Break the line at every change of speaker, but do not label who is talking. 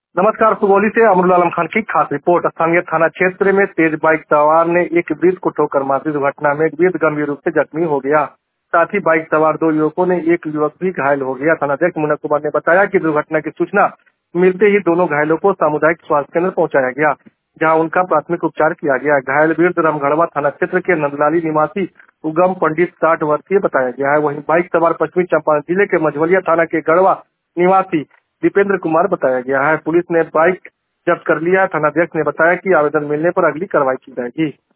नमस्कार। सुगौली से अमरुल आलम खान की खास रिपोर्ट। स्थानीय थाना क्षेत्र में तेज बाइक सवार ने एक वृद्ध को ठोकर मार दी। दुर्घटना में एक वृद्ध गंभीर रूप से जख्मी हो गया। साथ ही बाइक सवार दो युवकों ने एक युवक भी घायल हो गया। थानाध्यक्ष मुन्ना कुमार ने बताया कि दुर्घटना की सूचना मिलते ही दोनों घायलों को सामुदायिक स्वास्थ्य केंद्र पहुंचाया गया, जहां उनका प्राथमिक उपचार किया गया। घायल वृद्ध रामगढ़वा थाना क्षेत्र के नंदलाली निवासी उगम पंडित 60 वर्षीय बताया गया है। वहीं बाइक सवार पश्चिमी चंपारण जिले के मझवलिया थाना के गढ़वा निवासी दीपेंद्र कुमार बताया गया है। पुलिस ने बाइक जब्त कर लिया है। थानाध्यक्ष ने बताया कि आवेदन मिलने पर अगली कार्रवाई की जाएगी।